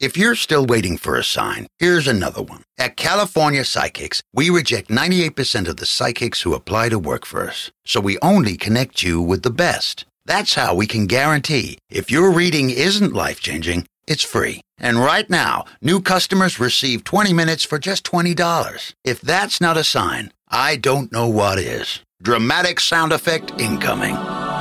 If you're still waiting for a sign, here's another one. At California Psychics, we reject 98% of the psychics who apply to work for us. So we only connect you with the best. That's how we can guarantee if your reading isn't life-changing, it's free. And right now, new customers receive 20 minutes for just $20. If that's not a sign, I don't know what is. Dramatic sound effect incoming.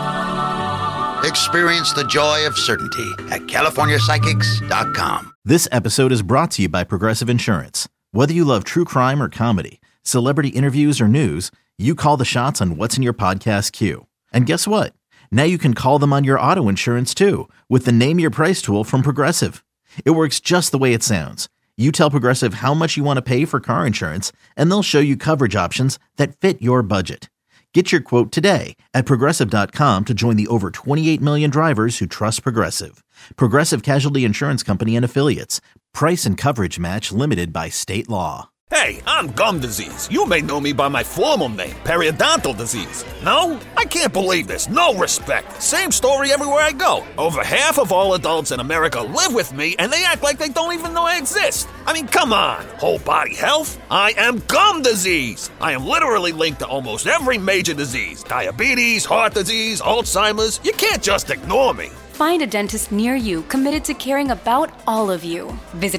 Experience the joy of certainty at CaliforniaPsychics.com. This episode is brought to you by Progressive Insurance. Whether you love true crime or comedy, celebrity interviews or news, you call the shots on what's in your podcast queue. And guess what? Now you can call them on your auto insurance too with the Name Your Price tool from Progressive. It works just the way it sounds. You tell Progressive how much you want to pay for car insurance, and they'll show you coverage options that fit your budget. Get your quote today at Progressive.com to join the over 28 million drivers who trust Progressive. Progressive Casualty Insurance Company and Affiliates. Price and coverage match limited by state law. Hey, I'm Gum Disease. You may know me by my formal name, Periodontal Disease. No? I can't believe this. No respect. Same story everywhere I go. Over half of all adults in America live with me, and they act like they don't even know I exist. I mean, come on. Whole body health? I am Gum Disease. I am literally linked to almost every major disease. Diabetes, heart disease, Alzheimer's. You can't just ignore me. Find a dentist near you committed to caring about all of you. Visit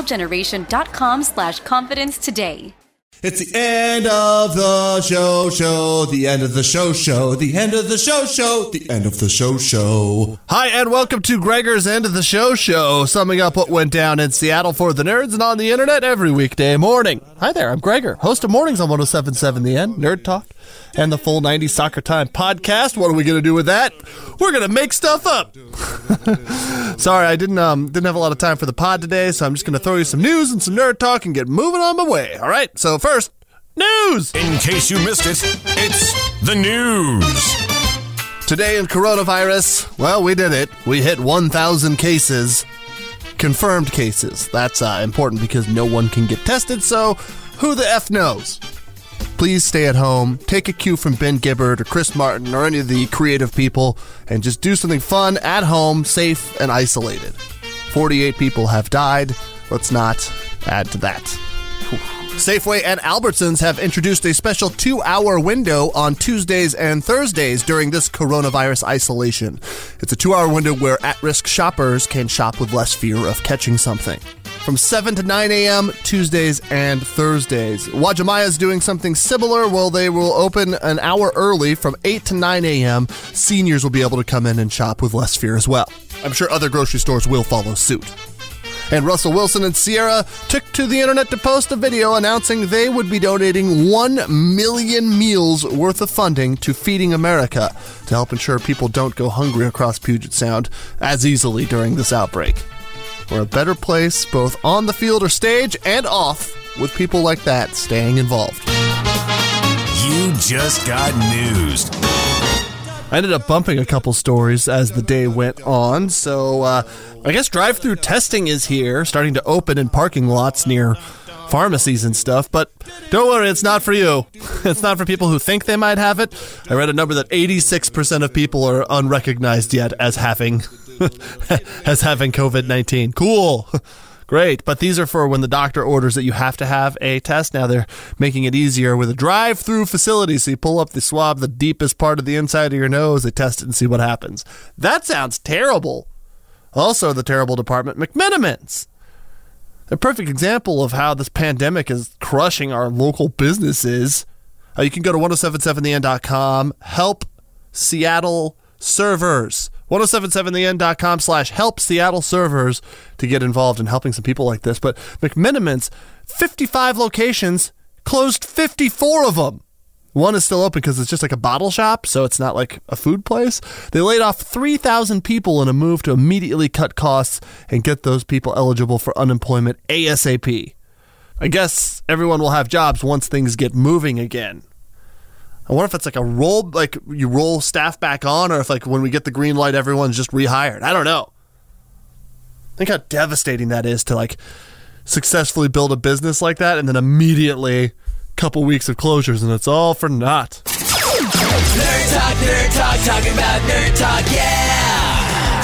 smilegeneration.com/confidence today. It's the end of the show, the end of the show, the end of the show, the end of the show. Hi, and welcome to Gregor's End of the Show, summing up what went down in Seattle for the nerds and on the internet every weekday morning. Hi there, I'm Gregor, host of Mornings on 107.7 The End, Nerd Talk, and the full 90s Soccer Time podcast. What are we going to do with that? We're going to make stuff up. Sorry, I didn't have a lot of time for the pod today, so I'm just going to throw you some news and some nerd talk and get moving on my way. All right, so first, news! In case you missed it, it's the news. Today in coronavirus, well, we did it. We hit 1,000 cases. Confirmed cases. That's important because no one can get tested, so who the F knows? Please stay at home, take a cue from Ben Gibbard or Chris Martin or any of the creative people, and just do something fun at home, safe and isolated. 48 people have died. Let's not add to that. Safeway and Albertsons have introduced a special 2-hour window on Tuesdays and Thursdays during this coronavirus isolation. It's a 2-hour window where at-risk shoppers can shop with less fear of catching something. From 7 to 9 a.m., Tuesdays and Thursdays. Wajimaya is doing something similar. Well, they will open an hour early from 8 to 9 a.m. Seniors will be able to come in and shop with less fear as well. I'm sure other grocery stores will follow suit. And Russell Wilson and Sierra took to the internet to post a video announcing they would be donating 1 million meals worth of funding to Feeding America to help ensure people don't go hungry across Puget Sound as easily during this outbreak. We're a better place, both on the field or stage and off, with people like that staying involved. You just got newsed. I ended up bumping a couple stories as the day went on, so I guess drive-through testing is here, starting to open in parking lots near pharmacies and stuff, but don't worry, it's not for you. It's not for people who think they might have it. I read a number that 86% of people are unrecognized yet as having COVID-19. Cool. Great. But these are for when the doctor orders that you have to have a test. Now they're making it easier with a drive-through facility. So you pull up the swab, the deepest part of the inside of your nose, they test it and see what happens. That sounds terrible. Also, the terrible department, McMenamins. A perfect example of how this pandemic is crushing our local businesses. You can go to 1077theend.com, help Seattle servers. 1077theend.com/help Seattle servers to get involved in helping some people like this. But McMenamins, 55 locations, closed 54 of them. One is still open because it's just like a bottle shop, so it's not like a food place. They laid off 3,000 people in a move to immediately cut costs and get those people eligible for unemployment ASAP. I guess everyone will have jobs once things get moving again. I wonder if it's like a roll, like you roll staff back on, or if like when we get the green light, everyone's just rehired. I don't know. Think how devastating that is to like successfully build a business like that and then immediately couple weeks of closures and it's all for naught. Nerd talk, talking about nerd talk, yeah!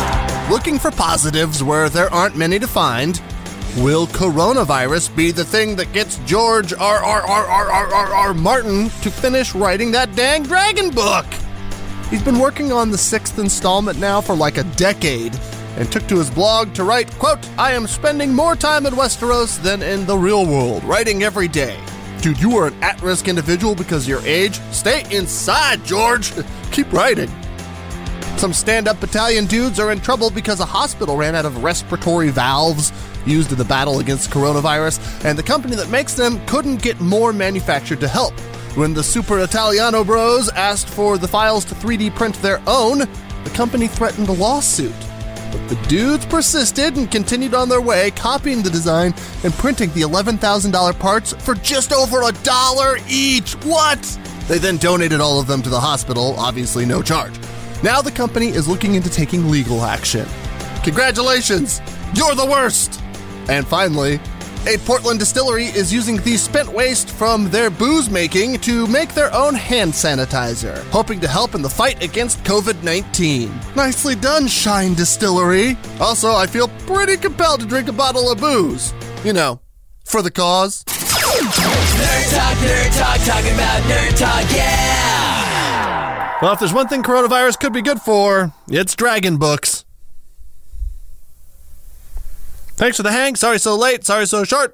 looking for positives where there aren't many to find. Will coronavirus be the thing that gets George R. Martin to finish writing that dang dragon book? He's been working on the 6th installment now for like a decade and took to his blog to write, quote, "I am spending more time in Westeros than in the real world, writing every day. Dude, you are an at-risk individual because of your age. Stay inside, George. Keep writing." Some stand-up battalion dudes are in trouble because a hospital ran out of respiratory valves used in the battle against coronavirus, and the company that makes them couldn't get more manufactured to help. When the Super Italiano bros asked for the files to 3D print their own, the company threatened a lawsuit. But the dudes persisted and continued on their way, copying the design and printing the $11,000 parts for just over $1 each. What? They then donated all of them to the hospital, obviously no charge. Now the company is looking into taking legal action. Congratulations! You're the worst! And finally, a Portland distillery is using the spent waste from their booze making to make their own hand sanitizer, hoping to help in the fight against COVID-19. Nicely done, Shine Distillery. Also, I feel pretty compelled to drink a bottle of booze. You know, for the cause. Nerd talk, talking about nerd talk, yeah! Well, if there's one thing coronavirus could be good for, it's dragon books. Thanks for the hang. Sorry so late. Sorry so short.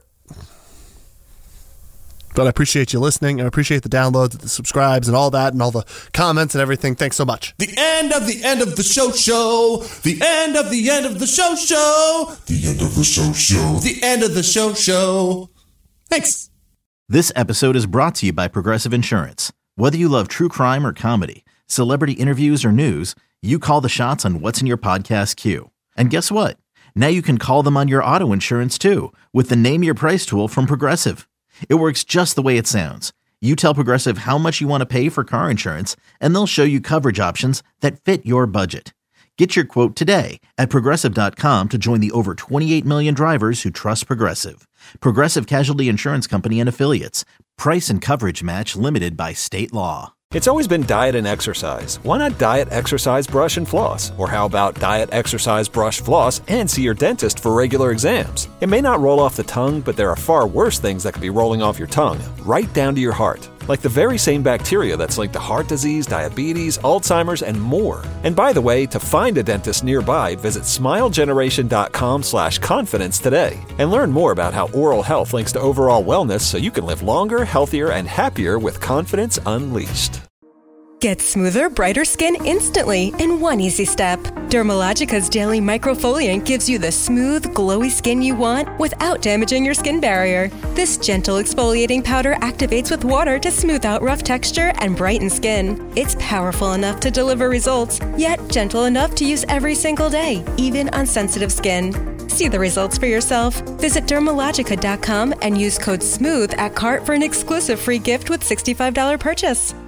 But I appreciate you listening. I appreciate the downloads, the subscribes, and all that, and all the comments and everything. Thanks so much. The end of the end of the show. The end of the end of the show. The end of the show. The end of the show. Thanks. This episode is brought to you by Progressive Insurance. Whether you love true crime or comedy, celebrity interviews or news, you call the shots on what's in your podcast queue. And guess what? Now you can call them on your auto insurance too with the Name Your Price tool from Progressive. It works just the way it sounds. You tell Progressive how much you want to pay for car insurance, and they'll show you coverage options that fit your budget. Get your quote today at Progressive.com to join the over 28 million drivers who trust Progressive. Progressive Casualty Insurance Company and Affiliates. Price and coverage match limited by state law. It's always been diet and exercise. Why not diet, exercise, brush, and floss? Or how about diet, exercise, brush, floss, and see your dentist for regular exams? It may not roll off the tongue, but there are far worse things that could be rolling off your tongue, right down to your heart. Like the very same bacteria that's linked to heart disease, diabetes, Alzheimer's, and more. And by the way, to find a dentist nearby, visit smilegeneration.com/confidence today. And learn more about how oral health links to overall wellness so you can live longer, healthier, and happier with confidence unleashed. Get smoother, brighter skin instantly in one easy step. Dermalogica's Daily Microfoliant gives you the smooth, glowy skin you want without damaging your skin barrier. This gentle exfoliating powder activates with water to smooth out rough texture and brighten skin. It's powerful enough to deliver results, yet gentle enough to use every single day, even on sensitive skin. See the results for yourself. Visit Dermalogica.com and use code SMOOTH at cart for an exclusive free gift with $65 purchase.